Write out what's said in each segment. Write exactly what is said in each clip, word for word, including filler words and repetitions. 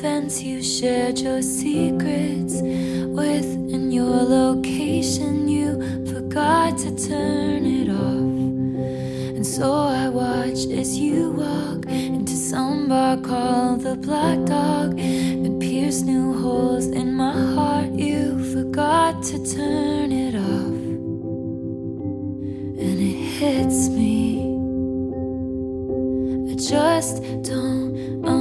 fence you shared your secrets with, and your location you forgot to turn it off. And so I watch as you walk into some bar called the Black Dog and pierce new holes in my heart. You forgot to turn it off, and it hits me. I just don't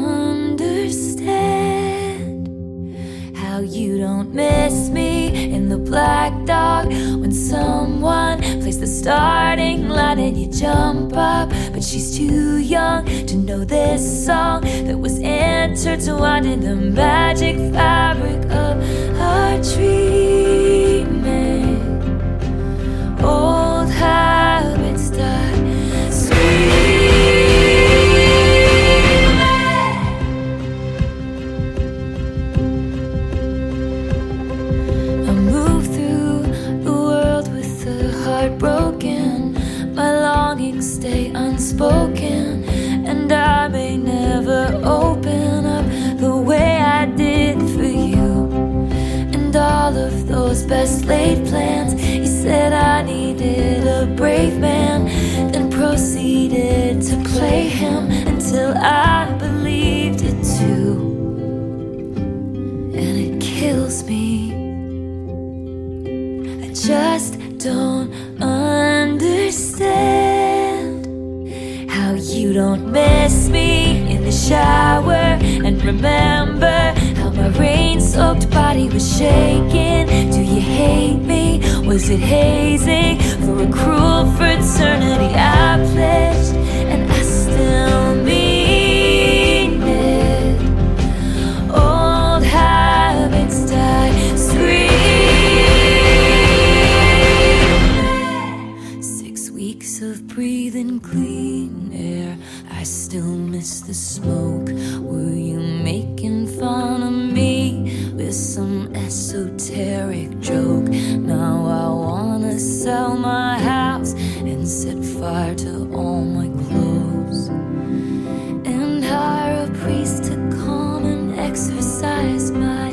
understand how you don't miss me in the Black Dog when someone plays the starting line and you jump up, but she's too young to know this song that was intertwined in the magic fabric of our dreaming. Old habits die broken, my longings stay unspoken, and I may never open up the way I did for you. And all of those best laid plans, you said I needed a brave man, then proceeded to play him until I believed it too. And it kills me. I just don't understand how you don't miss me in the shower and remember how my rain-soaked body was shaking. Do you hate me? Was it hazing for a cruel fraternity I pledged, and I still mean it? Old habits die screaming. Of breathing clean air, I still miss the smoke. Were you making fun of me with some esoteric joke? Now I wanna sell my house and set fire to all my clothes, and hire a priest to come and exorcise my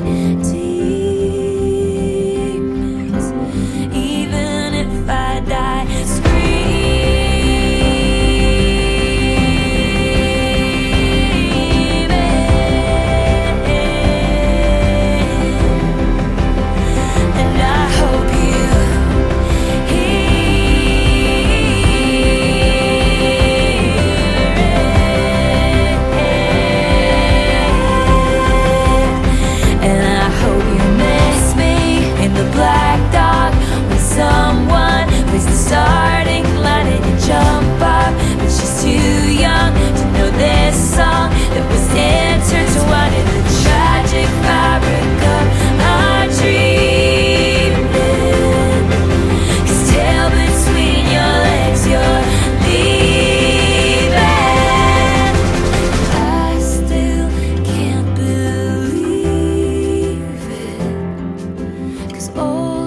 demons. Even if I die screaming. Starting line and you jump up, but she's too young to know this song that was intertwined in the tragic fabric of our dreaming. 'Cause tail between your legs, you're leaving. I still can't believe it, 'cause oh